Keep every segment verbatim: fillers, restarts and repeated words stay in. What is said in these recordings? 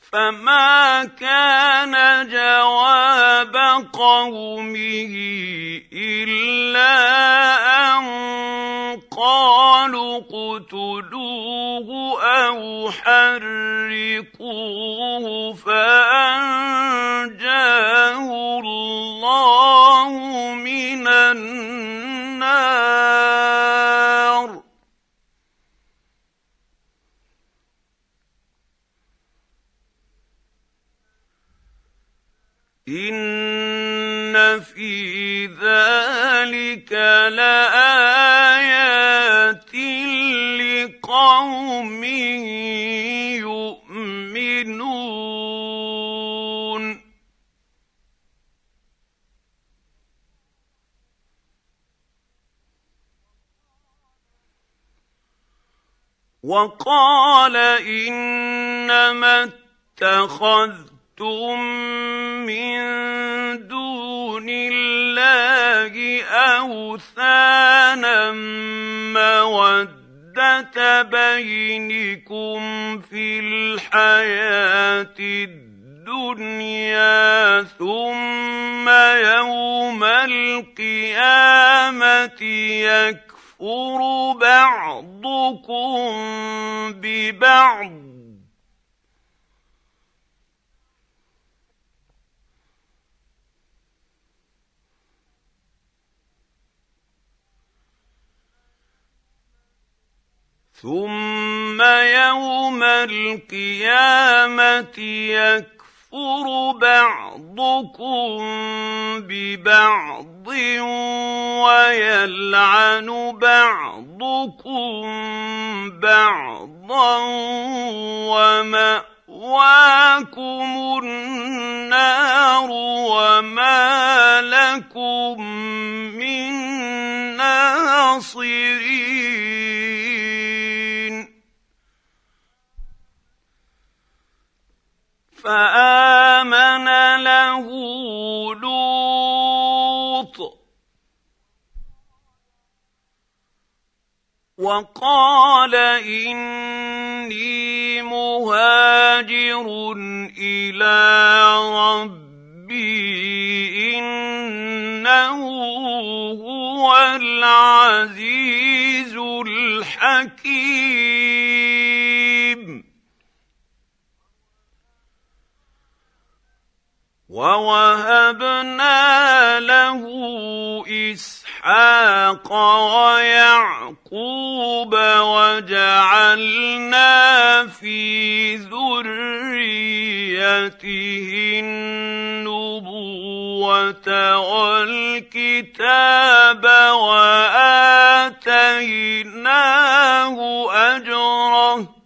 فما كان جواب قومه إلا أن قالوا اقتلوه أو حرقوه فأنجاه الله من النار. إن في ذلك لآيات لقوم يؤمنون. وقال إنما اتخذتم من دون الله أوثانا مودة بينكم في الحياة الدنيا ثم يوم القيامة يكفر بعضكم ببعض ثم يوم القيامة يكفر بعضكم ببعض ويلعن بعضكم بعضا ومأواكم النار وما لكم من ناصرين. فآمن له لوط وقال إني مهاجر إلى ربي إنه هو العزيز الحكيم. ووهبنا له إسحاق ويعقوب وجعلنا في ذريته النبوة والكتاب وآتيناه أجره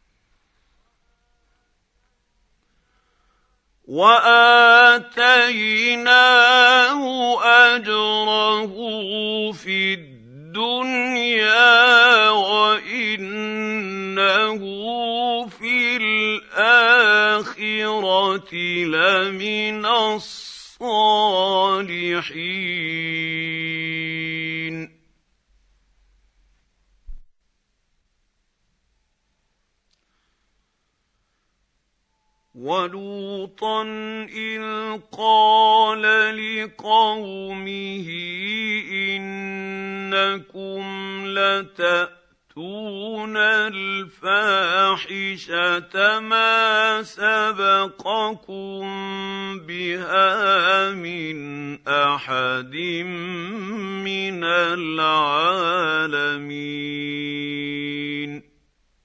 وآتيناه أجره في الدنيا وإنه في الآخرة لمن الصالحين. ولوطا إذ قال لقومه إنكم لتأتون الفاحشة ما سبقكم بها من أحد من العالمين.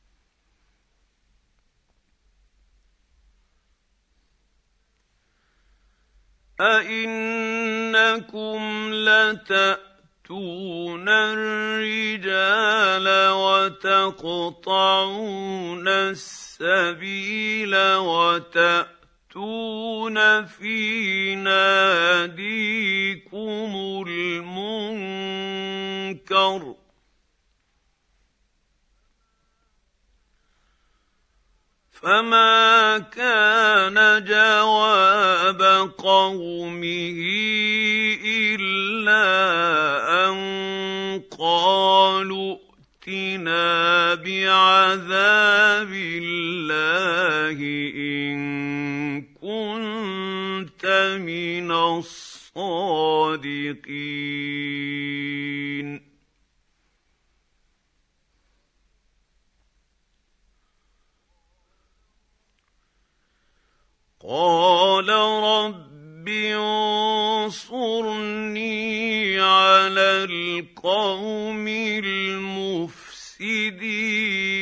أئنكم لتأتون الرجال وتقطعون السبيل وتأتون في ناديكم المنكر فما كان جواب قومه إلا أن قالوا ائتنا بعذاب الله إن كنت من الصادقين قال رب انصرني على القوم المفسدين